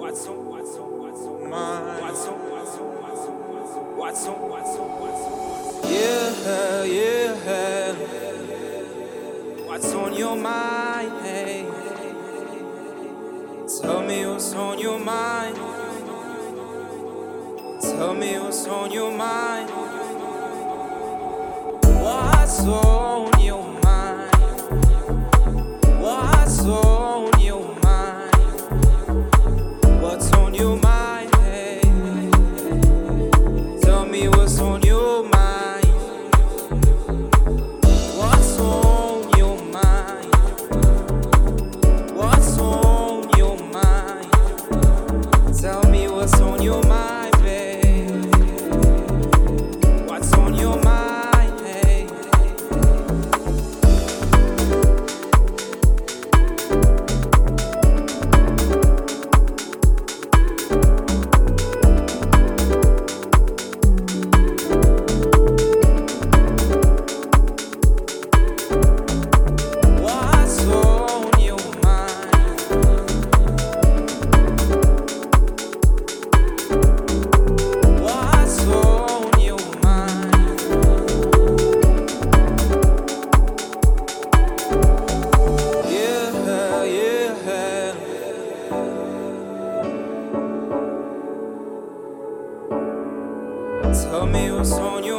Yeah, yeah. What's on your mind? Hey, tell me what's on your mind. Tell me what's on your mind. What's on your mind? What's on your mind? What's on your mind? Hey, tell me what's on your mind. What's on your mind? What's on your mind? Tell me what's on your mind, babe. What's on your mind, hey? What's on your mind? What's on your mind? Yeah, yeah. Tell me what's on your